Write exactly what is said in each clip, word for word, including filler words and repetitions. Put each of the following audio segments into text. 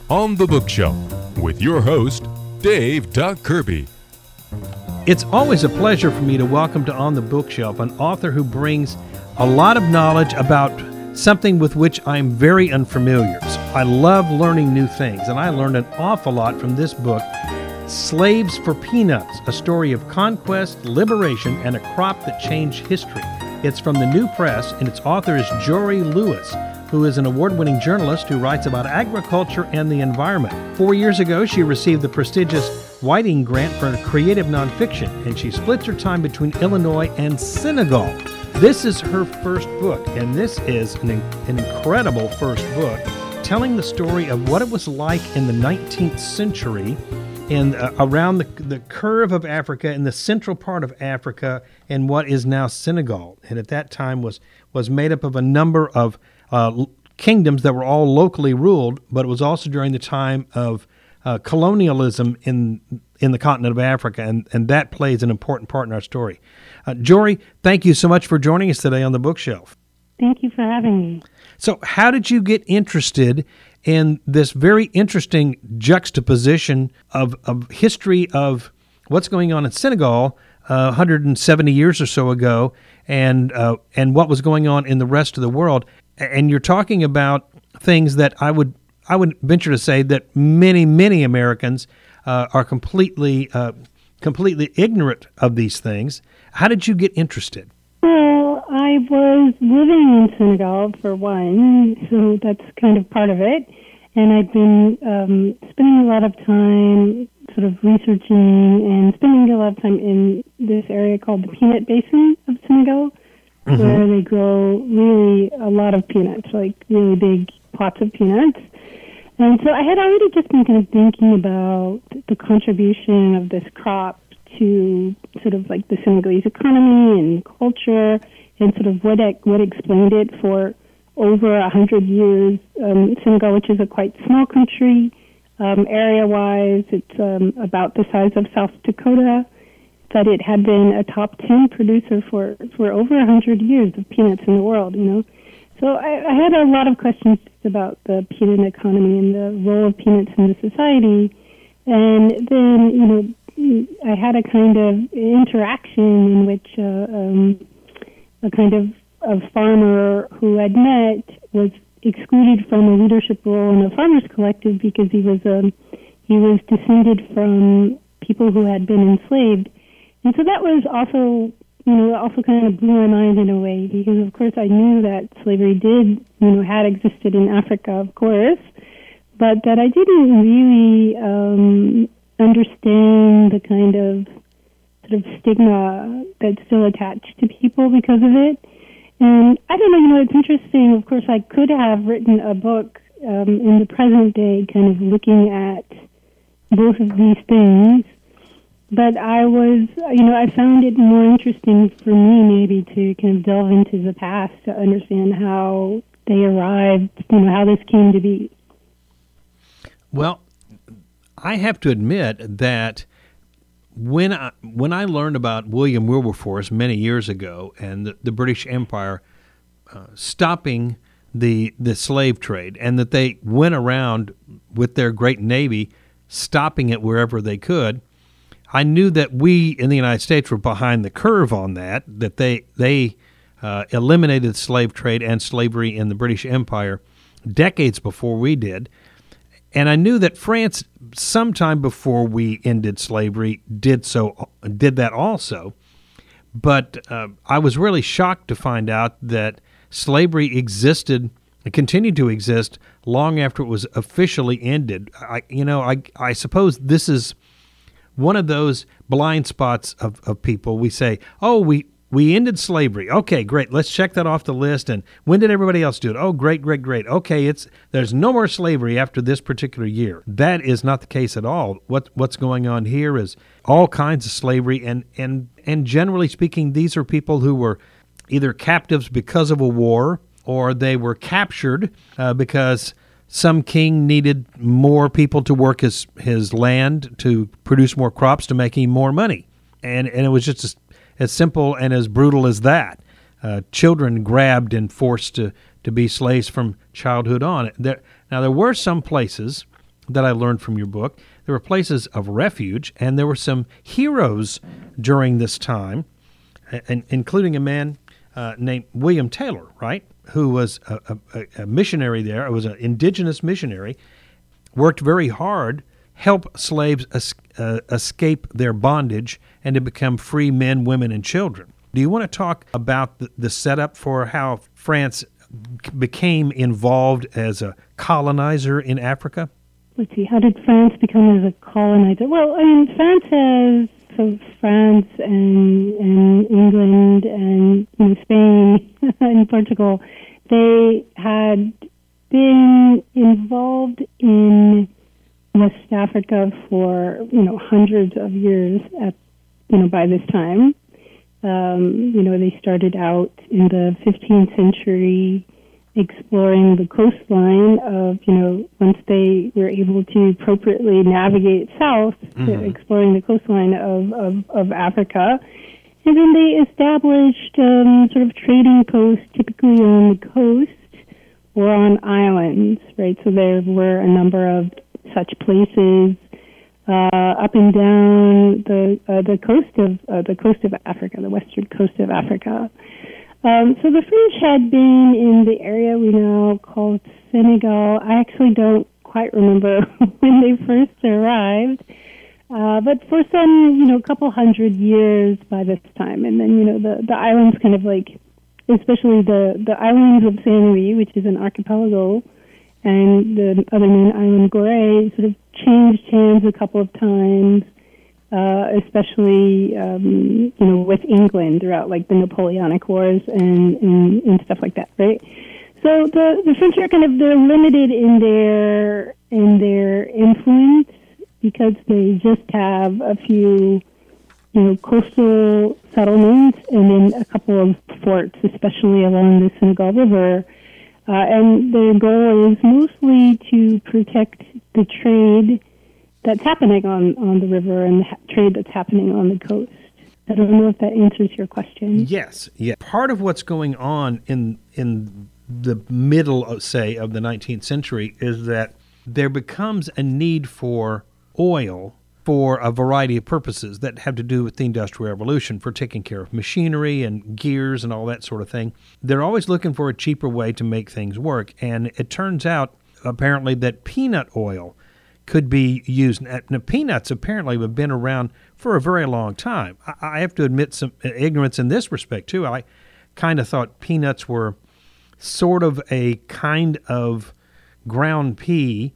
On the Bookshelf with your host, Dave Doc Kirby. It's always a pleasure for me to welcome to On the Bookshelf an author who brings a lot of knowledge about something with which I'm very unfamiliar. So I love learning new things, and I learned an awful lot from this book, Slaves for Peanuts, a story of conquest, liberation, and a crop that changed history. It's from the New Press, and its author is Jory Lewis, who is an award-winning journalist who writes about agriculture and the environment. Four years ago, she received the prestigious Whiting Grant for creative nonfiction, and she splits her time between Illinois and Senegal. This is her first book, and this is an, an incredible first book, telling the story of what it was like in the nineteenth century in uh, around the, the curve of Africa, in the central part of Africa, in what is now Senegal. And at that time was, was made up of a number of uh, kingdoms that were all locally ruled, but it was also during the time of uh, colonialism in in the continent of Africa, and, and that plays an important part in our story. Uh, Jory, thank you so much for joining us today on the Bookshelf. Thank you for having me. So how did you get interested in this very interesting juxtaposition of, of history of what's going on in Senegal uh, one hundred seventy years or so ago, and uh, and what was going on in the rest of the world? And you're talking about things that I would I would venture to say that many, many Americans uh, are completely uh, completely ignorant of these things. How did you get interested? Well, I was living in Senegal for one, so that's kind of part of it. And I've been um, spending a lot of time sort of researching and spending a lot of time in this area called the Peanut Basin of Senegal, mm-hmm. where they grow really a lot of peanuts, like really big pots of peanuts. And so I had already just been kind of thinking about the contribution of this crop to sort of like the Senegalese economy and culture, and sort of what it, what explained it for over a hundred years. Um, Senegal, which is a quite small country, um, area-wise, it's um, about the size of South Dakota, but it had been a top ten producer for, for over a hundred years of peanuts in the world, you know. So I, I had a lot of questions about the peanut economy and the role of peanuts in the society. And then, you know, I had a kind of interaction in which uh, um, a kind of a farmer who I'd met was excluded from a leadership role in a farmers collective because he was um, he was descended from people who had been enslaved. And so that was also, you know, also kind of blew my mind in a way, because of course I knew that slavery did, you know, had existed in Africa, of course, but that I didn't really um, understand the kind of sort of stigma that's still attached to people because of it. And I don't know, you know, it's interesting. Of course, I could have written a book um, in the present day kind of looking at both of these things. But I was, you know, I found it more interesting for me maybe to kind of delve into the past to understand how they arrived, you know, how this came to be. Well, I have to admit that when I, when I learned about William Wilberforce many years ago and the, the British Empire uh, stopping the the slave trade, and that they went around with their great navy stopping it wherever they could, I knew that we in the United States were behind the curve on that, that they they uh, eliminated slave trade and slavery in the British Empire decades before we did. And I knew that France, sometime before we ended slavery, did so did that also. But uh, I was really shocked to find out that slavery existed and continued to exist long after it was officially ended. I, you know, I I suppose this is one of those blind spots of, of people. We say, oh, we, we ended slavery. Okay, great. Let's check that off the list. And when did everybody else do it? Oh, great, great, great. Okay, it's there's no more slavery after this particular year. That is not the case at all. What what's going on here is all kinds of slavery, and and and generally speaking, these are people who were either captives because of a war, or they were captured uh, because some king needed more people to work his, his land to produce more crops to make him more money. And and it was just as, as simple and as brutal as that. Uh, children grabbed and forced to, to be slaves from childhood on. There, now, there were some places that I learned from your book. There were places of refuge, and there were some heroes during this time, and including a man uh, named William Taylor, right, who was a, a, a missionary there. It was an indigenous missionary, worked very hard, help slaves es- uh, escape their bondage and to become free men, women, and children. Do you want to talk about the, the setup for how France became involved as a colonizer in Africa? Let's see, how did France become as a colonizer? Well, I mean, France has, so France and, and England and you know, Spain and Portugal, they had been involved in West Africa for, you know, hundreds of years at, you know, by this time. Um, you know, they started out in the fifteenth century exploring the coastline of, you know, once they were able to appropriately navigate south, mm-hmm. to exploring the coastline of, of, of Africa. And then they established um, sort of trading posts, typically on the coast or on islands, right? So there were a number of such places uh, up and down the uh, the coast of uh, the coast of Africa, the western coast of Africa. Um, so the French had been in the area we now call Senegal. I actually don't quite remember when they first arrived, uh, but for some, you know, couple hundred years by this time. And then, you know, the, the islands kind of like, especially the, the islands of Saint Louis, which is an archipelago, and the other main island, Gorée, sort of changed hands a couple of times. Uh, especially, um, you know, with England throughout, like, the Napoleonic Wars and, and, and stuff like that, right? So the, the French are kind of, they're limited in their, in their influence because they just have a few, you know, coastal settlements and then a couple of forts, especially along the Senegal River. Uh, and their goal is mostly to protect the trade that's happening on, on the river and the ha- trade that's happening on the coast. I don't know if that answers your question. Yes, yeah. Part of what's going on in in the middle, of, say, of the nineteenth century is that there becomes a need for oil for a variety of purposes that have to do with the Industrial Revolution, for taking care of machinery and gears and all that sort of thing. They're always looking for a cheaper way to make things work, and it turns out, apparently, that peanut oil could be used. Now, peanuts apparently have been around for a very long time. I, I have to admit some ignorance in this respect, too. I kind of thought peanuts were sort of a kind of ground pea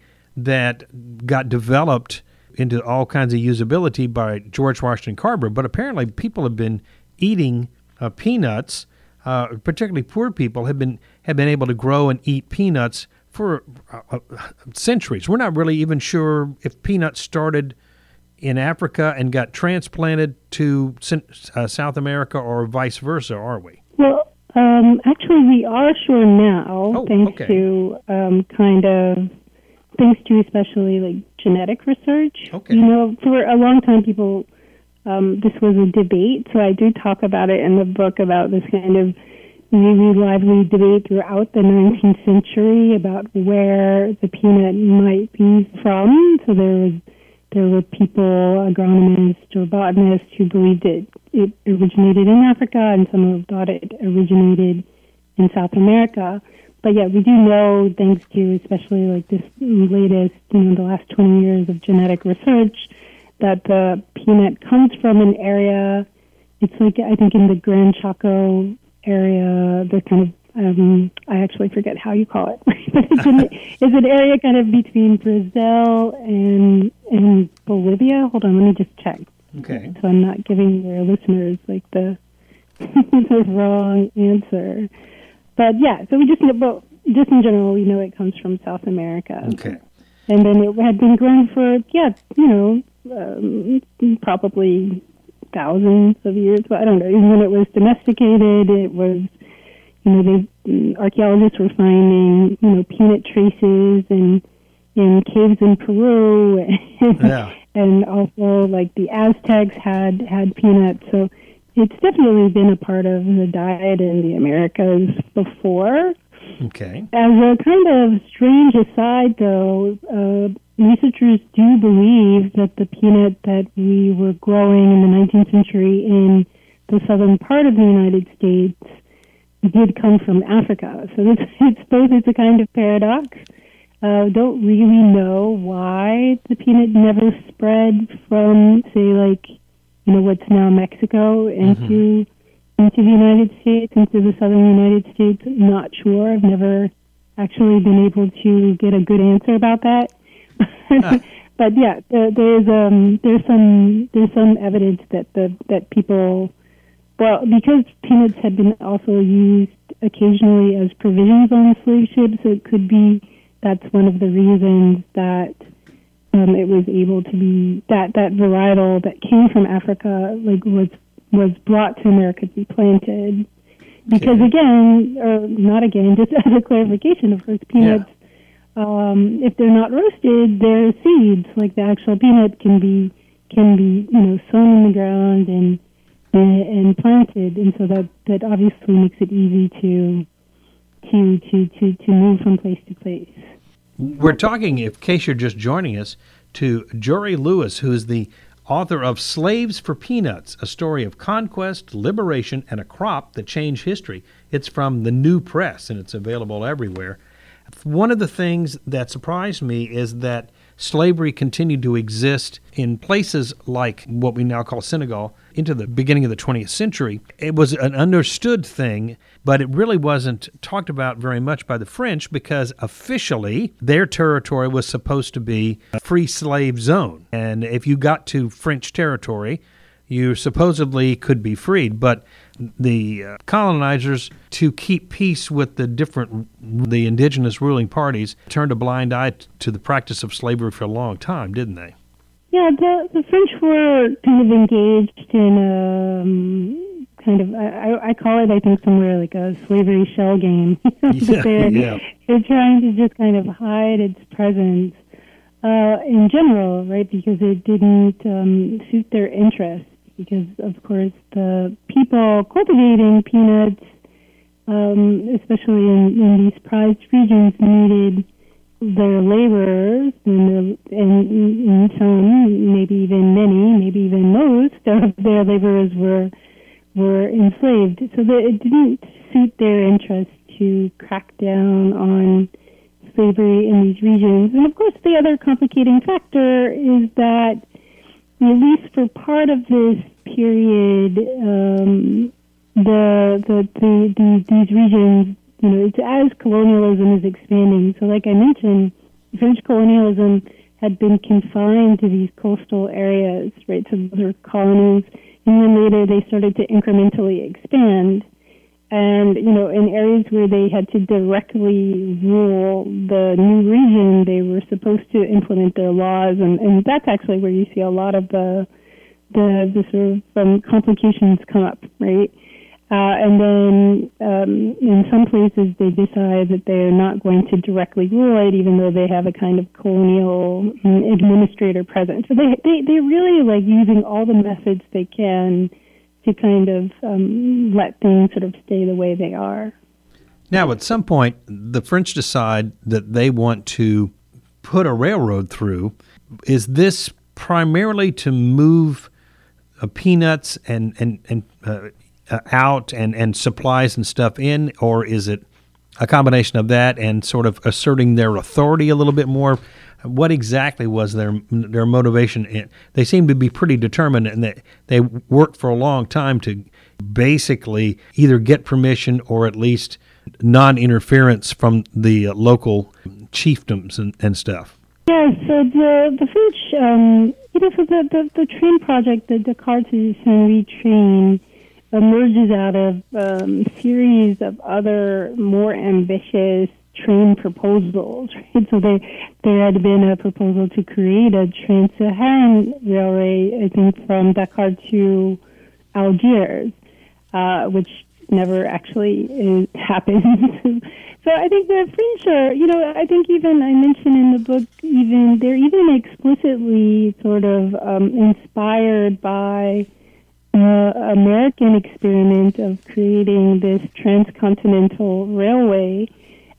that got developed into all kinds of usability by George Washington Carver. But apparently people have been eating uh, peanuts, uh, particularly poor people have been have been able to grow and eat peanuts for uh, centuries. We're not really even sure if peanuts started in Africa and got transplanted to uh, South America or vice versa, are we? Well, um, actually, we are sure now, oh, thanks okay. to um, kind of, thanks to especially like genetic research. Okay. You know, for a long time, people, um, this was a debate, so I do talk about it in the book about this kind of really lively debate throughout the nineteenth century about where the peanut might be from. So there was there were people, agronomists or botanists, who believed it, it originated in Africa, and some who thought it originated in South America. But yeah, we do know, thanks to especially like this latest, you know, the last twenty years of genetic research, that the peanut comes from an area. It's like, I think, in the Gran Chaco area, the kind of, um, I actually forget how you call it, but it's an, it's an area kind of between Brazil and and Bolivia. Hold on, let me just check. Okay. So I'm not giving your listeners like the the wrong answer. But yeah, so we just know, but just in general, we know it comes from South America. Okay. And then it had been grown for, yeah, you know, um, probably thousands of years. But I don't know. Even when it was domesticated, it was, you know, they, archaeologists were finding, you know, peanut traces in in caves in Peru, and, yeah. and also like the Aztecs had had peanuts. So it's definitely been a part of the diet in the Americas before. Okay. As a kind of strange aside, though, uh, researchers do believe that the peanut that we were growing in the nineteenth century in the southern part of the United States did come from Africa. So it's, it's both, it's a kind of paradox. Uh, don't really know why the peanut never spread from, say, like, you know, what's now Mexico into mm-hmm. into the United States, into the southern United States. Not sure. I've never actually been able to get a good answer about that. ah. But yeah, there, there's um there's some there's some evidence that the that people, well, because peanuts had been also used occasionally as provisions on slave ships, so it could be that's one of the reasons that um, it was able to be that that varietal that came from Africa like was was brought to America to be planted. Because okay. again, or not again, just as a clarification, of course, peanuts. Yeah. Um, if they're not roasted, they're seeds. Like the actual peanut can be can be you know sown in the ground and and, and planted, and so that, that obviously makes it easy to to to to to move from place to place. We're talking, in case you're just joining us, to Jory Lewis, who is the author of Slaves for Peanuts, a story of conquest, liberation, and a crop that changed history. It's from the New Press, and it's available everywhere. One of the things that surprised me is that slavery continued to exist in places like what we now call Senegal into the beginning of the twentieth century. It was an understood thing, but it really wasn't talked about very much by the French because officially their territory was supposed to be a free slave zone. And if you got to French territory, you supposedly could be freed. But the uh, colonizers, to keep peace with the different, the indigenous ruling parties, turned a blind eye t- to the practice of slavery for a long time, didn't they? Yeah, the, the French were kind of engaged in a um, kind of, I, I call it, I think, somewhere like a slavery shell game. yeah, they're, yeah. they're trying to just kind of hide its presence uh, in general, right, because it didn't um, suit their interests. Because, of course, the people cultivating peanuts, um, especially in, in these prized regions, needed their laborers, and, their, and in some, maybe even many, maybe even most of their laborers were were enslaved. So that it didn't suit their interest to crack down on slavery in these regions. And, of course, the other complicating factor is that at least for part of this period, um, the, the, the, the these regions, you know, it's as colonialism is expanding. So like I mentioned, French colonialism had been confined to these coastal areas, right? So those are colonies. And then later they started to incrementally expand. And, you know, in areas where they had to directly rule the new region, they were supposed to implement their laws. And, and that's actually where you see a lot of the the, the sort of um, complications come up, right? Uh, and then um, in some places they decide that they're not going to directly rule it, even though they have a kind of colonial um, administrator present. So they, they, they're really like using all the methods they can to kind of um, let things sort of stay the way they are. Now, at some point, the French decide that they want to put a railroad through. Is this primarily to move uh, peanuts and and and uh, uh, out and, and supplies and stuff in, or is it a combination of that and sort of asserting their authority a little bit more? What exactly was their their motivation? They seem to be pretty determined, and they, they worked for a long time to basically either get permission or at least non-interference from the local chiefdoms and, and stuff. Yeah, so the the French, um, you know, so the, the, the train project, the Dakar to Saint-Louis train, emerges out of um, a series of other more ambitious train proposals, right? So there, there had been a proposal to create a Trans-Saharan railway, I think, from Dakar to Algiers, uh, which never actually is, happened. So I think the French are, you know, I think even I mentioned in the book, even they're even explicitly sort of um, inspired by uh, American experiment of creating this transcontinental railway.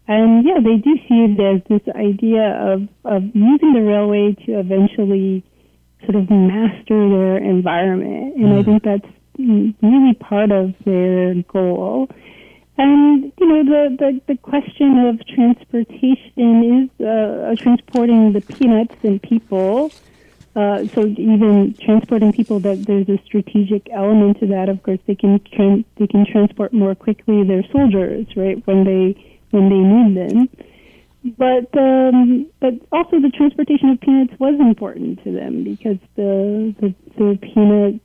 And yeah, they do see it as this idea of, of using the railway to eventually sort of master their environment. And mm. I think that's really part of their goal. And, you know, the, the, the question of transportation is uh, transporting the peanuts and people. Uh, so even transporting people, that there's a strategic element to that. Of course, they can tra- they can transport more quickly their soldiers, right, when they when they need them. But um, but also the transportation of peanuts was important to them because the the, the peanut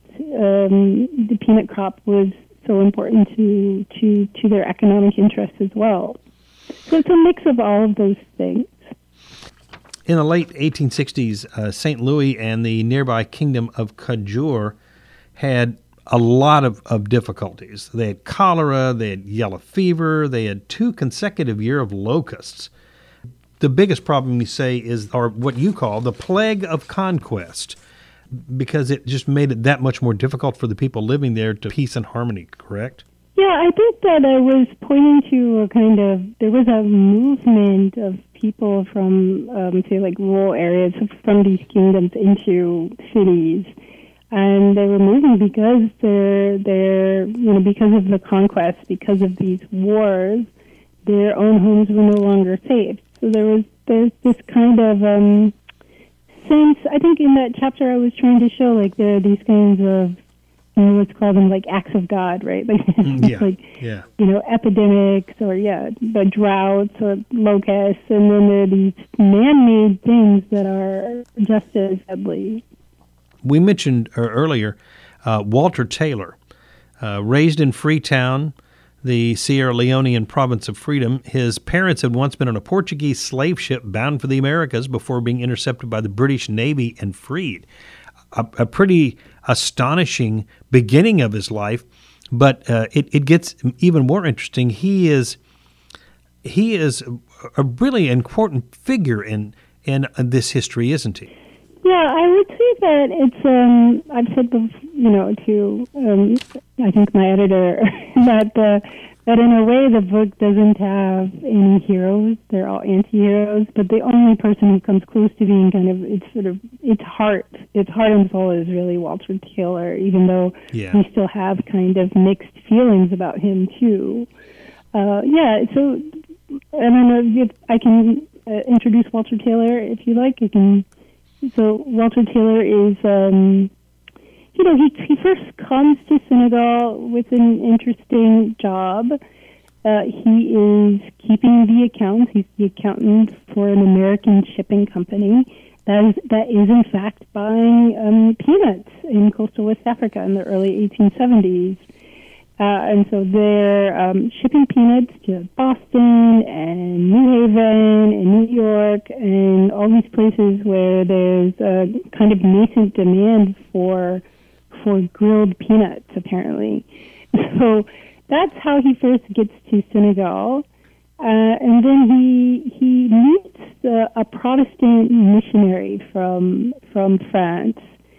um, the peanut crop was so important to, to to their economic interests as well. So it's a mix of all of those things. In the late eighteen sixties, uh, Saint Louis and the nearby kingdom of Kujur had a lot of, of difficulties. They had cholera, they had yellow fever, they had two consecutive years of locusts. The biggest problem, you say, is or what you call the plague of conquest, because it just made it that much more difficult for the people living there to peace and harmony, correct? Yeah, I think that I was pointing to a kind of, there was a movement of people from, um, say, like rural areas from these kingdoms into cities. And they were moving because they're, they're, you know, because of the conquest, because of these wars, their own homes were no longer safe. So there was, there's this kind of um, sense, I think in that chapter I was trying to show, like, there are these kinds of, you know, let's call them like acts of God, right? Like, yeah. like yeah. you know, epidemics or, yeah, the droughts or locusts, and then there are these man-made things that are just as deadly. We mentioned uh, earlier uh, Walter Taylor, uh, raised in Freetown, the Sierra Leonean province of freedom. His parents had once been on a Portuguese slave ship bound for the Americas before being intercepted by the British Navy and freed. A, a pretty astonishing beginning of his life, but uh, it, it gets even more interesting. He is he is a really important figure in in this history, isn't he? Yeah, I would say that it's. Um, I've said, you know, to um, I think my editor that uh, that in a way the book doesn't have any heroes; they're all anti-heroes. But the only person who comes close to being kind of its sort of its heart, its heart and soul is really Walter Taylor. Even though yeah. we still have kind of mixed feelings about him too. Uh, yeah, so I don't know if I can uh, introduce Walter Taylor if you like. I can. So Walter Taylor is, um, you know, he, he first comes to Senegal with an interesting job. Uh, he is keeping the accounts. He's the accountant for an American shipping company that is, that is in fact buying um, peanuts in coastal West Africa in the early eighteen seventies. Uh, and so they're um, shipping peanuts to Boston and New Haven and New York and all these places where there's a kind of nascent demand for for grilled peanuts, apparently. So that's how he first gets to Senegal. Uh, and then he he meets uh, a Protestant missionary from from France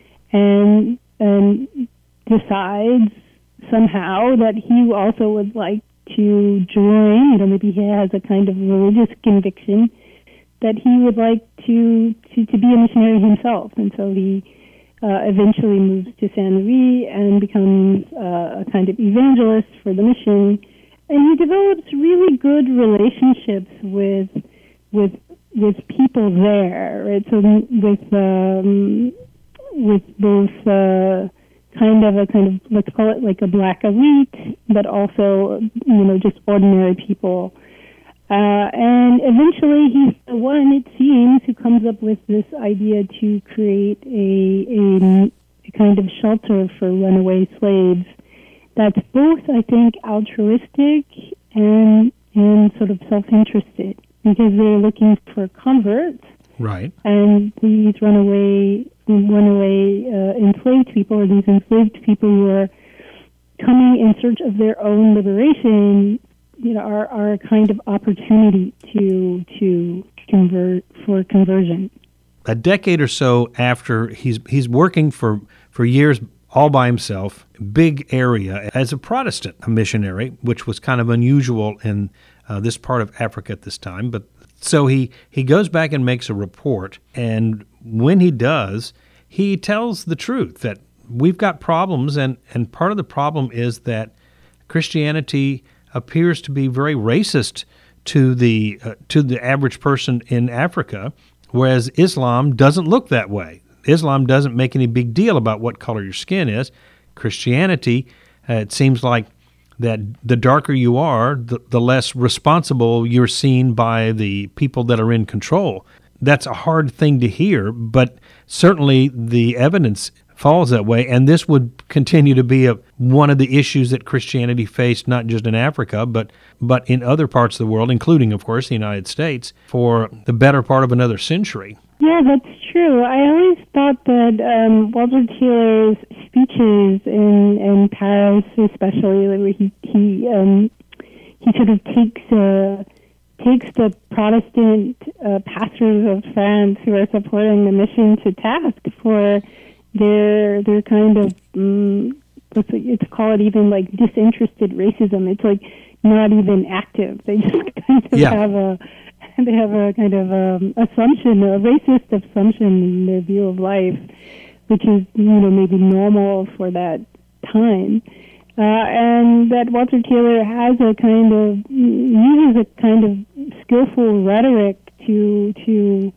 and and decides somehow that he also would like to join, you know, maybe he has a kind of religious conviction that he would like to to, to be a missionary himself. And so he uh, eventually moves to Saint Louis and becomes uh, a kind of evangelist for the mission. And he develops really good relationships with with with people there, right? So with um, with both uh, kind of a kind of, let's call it like a black elite, but also, you know, just ordinary people. Uh, and eventually he's the one, it seems, who comes up with this idea to create a, a, a kind of shelter for runaway slaves that's both, I think, altruistic and and sort of self-interested, because they're looking for converts. Right. And these runaway runaway uh, enslaved people, or these enslaved people who are coming in search of their own liberation, you know, are, are a kind of opportunity to to convert for conversion. A decade or so after he's he's working for, for years all by himself, big area, as a Protestant missionary, which was kind of unusual in uh, this part of Africa at this time. But so he, he goes back and makes a report, and when he does, he tells the truth that we've got problems, and, and part of the problem is that Christianity appears to be very racist to the uh, to the average person in Africa, whereas Islam doesn't look that way. Islam doesn't make any big deal about what color your skin is. Christianity, uh, it seems like that the darker you are, the, the less responsible you're seen by the people that are in control. That's a hard thing to hear, but certainly the evidence falls that way, and this would continue to be a, one of the issues that Christianity faced, not just in Africa, but but in other parts of the world, including, of course, the United States, for the better part of another century. Yeah, that's true. I always thought that um, Walter Taylor's speeches in, in Paris, especially, where he he um, he sort of takes uh, takes the Protestant uh, pastors of France who are supporting the mission to task for their their kind of um, let's it's call it even like disinterested racism. It's like not even active. They just kind of yeah. have a they have a kind of um, assumption, a racist assumption in their view of life, which is you know maybe normal for that time. Uh, and that Walter Taylor has a kind of uses a kind of skillful rhetoric to to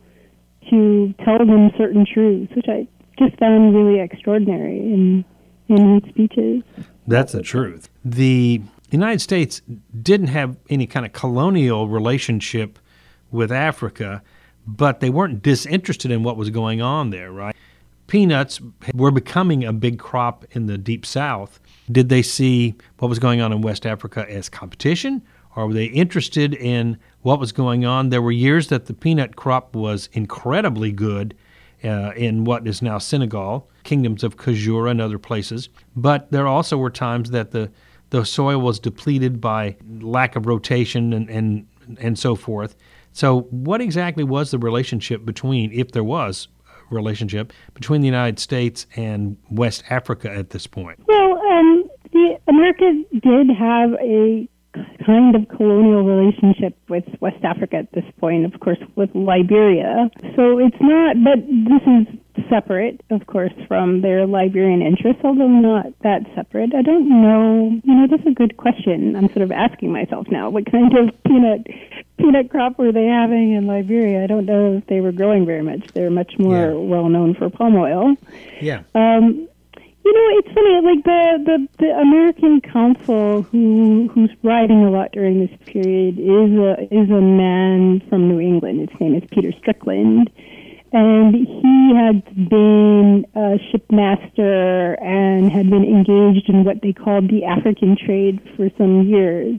to tell them certain truths, which I just found really extraordinary in in his speeches. That's the truth. The United States didn't have any kind of colonial relationship with Africa, but they weren't disinterested in what was going on there, right? Peanuts were becoming a big crop in the Deep South. Did they see what was going on in West Africa as competition, or were they interested in what was going on? There were years that the peanut crop was incredibly good uh, in what is now Senegal, kingdoms of Kajura and other places. But there also were times that the, the soil was depleted by lack of rotation and, and, and so forth. So what exactly was the relationship between, if there was a relationship, between the United States and West Africa at this point? Well, um, the America did have a kind of colonial relationship with West Africa at this point, of course, with Liberia. So it's not, but this is separate, of course, from their Liberian interests, although not that separate. I don't know, you know, that's a good question. I'm sort of asking myself now, what kind of peanut peanut crop were they having in Liberia? I don't know if they were growing very much. They're much more yeah. well known for palm oil. Yeah. Um, You know, it's funny, like the, the, the American consul who who's writing a lot during this period is a is a man from New England. His name is Peter Strickland, and he had been a shipmaster and had been engaged in what they called the African trade for some years.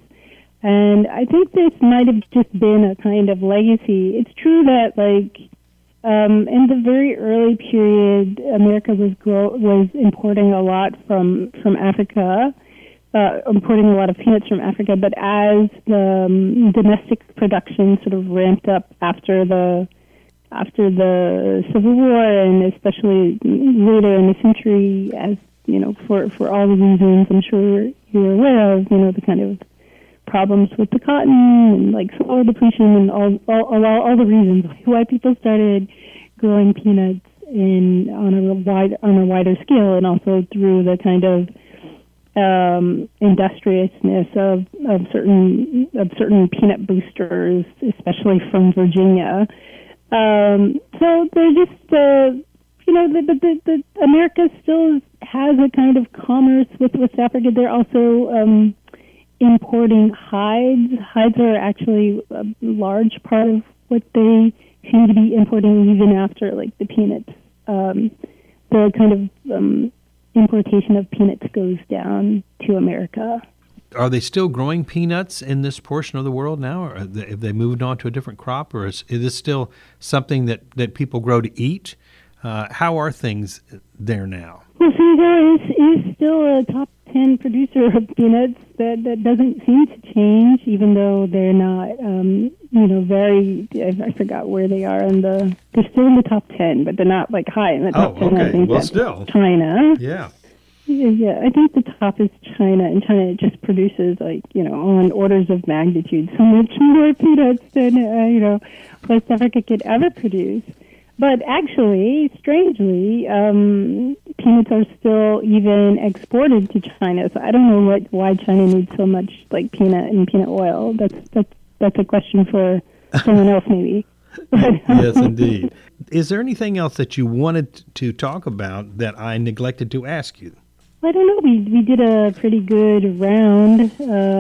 And I think this might have just been a kind of legacy. It's true that, like, Um, in the very early period, America was grow- was importing a lot from from Africa, uh, importing a lot of peanuts from Africa. But as the um, domestic production sort of ramped up after the after the Civil War, and especially later in the century, as you know, for for all the reasons I'm sure you're aware of, you know, the kind of problems with the cotton and like soil depletion and all all, all, all the reasons why people started growing peanuts in on a wide on a wider scale, and also through the kind of um, industriousness of, of certain of certain peanut boosters, especially from Virginia. Um, so they're just uh, you know the, the, the America still has a kind of commerce with West Africa. They're also um, importing hides. Hides are actually a large part of what they seem to be importing even after, like, the peanuts. Um, the kind of um, importation of peanuts goes down to America. Are they still growing peanuts in this portion of the world now, or have they, have they moved on to a different crop, or is, is this still something that, that people grow to eat? Uh, how are things there now? Well, Senegal is, is still a top ten producer of peanuts. That, that doesn't seem to change, even though they're not, um, you know, very, I, I forgot where they are in the, they're still in the top ten, but they're not, like, high in the top oh, ten. okay. I think Well, that's still. China. Yeah. Yeah, I think the top is China, and China just produces, like, you know, on orders of magnitude so much more peanuts than, uh, you know, West Africa could ever produce. But actually, strangely, um, peanuts are still even exported to China. So I don't know what why China needs so much, like, peanut and peanut oil. That's that's that's a question for someone else, maybe. Yes, indeed. Is there anything else that you wanted to talk about that I neglected to ask you? I don't know. We we did a pretty good round.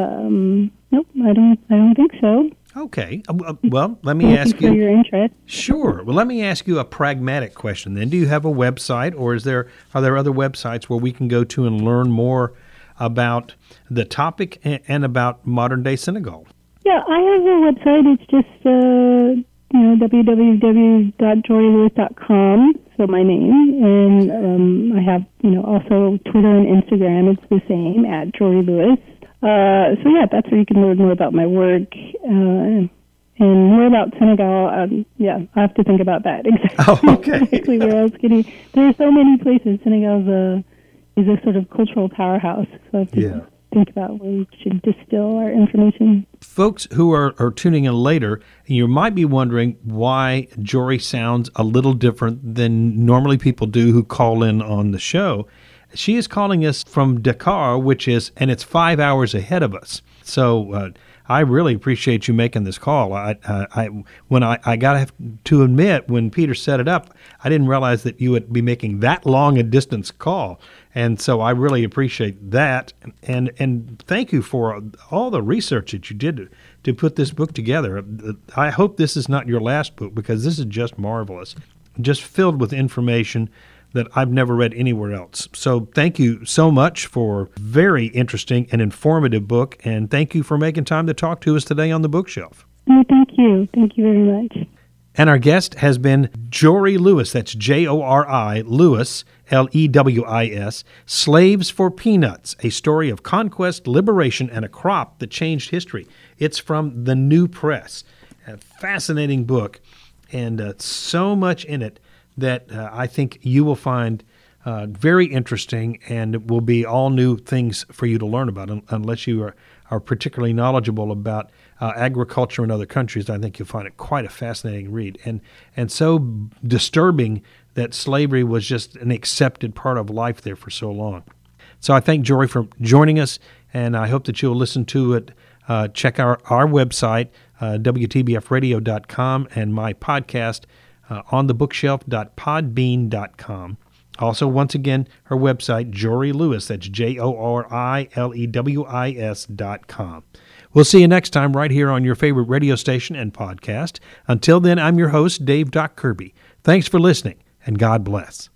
Um, nope, I don't. I don't think so. Okay. Uh, well, let me ask Thank you you. for your interest. Sure. Well, let me ask you a pragmatic question then. Do you have a website, or is there are there other websites where we can go to and learn more about the topic and, and about modern day Senegal? Yeah, I have a website. It's just uh, you know w w w dot jory lewis dot com. So my name, and um, I have you know also Twitter and Instagram. It's the same at Jory Lewis. Uh, so yeah, that's where you can learn more about my work uh, and more about Senegal. Um, yeah, I have to think about that exactly. Oh, okay. exactly where else can you? There are so many places. Senegal is a is a sort of cultural powerhouse. So I have to Yeah. think about where we should distill our information. Folks who are, are tuning in later, you might be wondering why Jory sounds a little different than normally people do who call in on the show. She is calling us from Dakar, which is, and it's five hours ahead of us. So uh, I really appreciate you making this call. I, I, I when I, I got to have to admit, when Peter set it up, I didn't realize that you would be making that long a distance call. And so I really appreciate that. And and thank you for all the research that you did to, to put this book together. I hope this is not your last book, because this is just marvelous, just filled with information that I've never read anywhere else. So thank you so much for a very interesting and informative book, and thank you for making time to talk to us today on The Bookshelf. Oh, thank you. Thank you very much. And our guest has been Jory Lewis. That's J O R I, Lewis, L E W I S, Slaves for Peanuts, a story of conquest, liberation, and a crop that changed history. It's from The New Press. A fascinating book, and uh, so much in it that uh, I think you will find uh, very interesting, and it will be all new things for you to learn about, un- unless you are, are particularly knowledgeable about uh, agriculture in other countries. I think you'll find it quite a fascinating read, and and so disturbing that slavery was just an accepted part of life there for so long. So I thank Jory for joining us, and I hope that you'll listen to it. Uh, check our, our website, uh, w t b f radio dot com, and my podcast, Uh, on the bookshelf dot podbean dot com. Also, once again, her website, Jory Lewis, that's J O R I L E W I S dot com. We'll see you next time right here on your favorite radio station and podcast. Until then, I'm your host, Dave Doc Kirby. Thanks for listening, and God bless.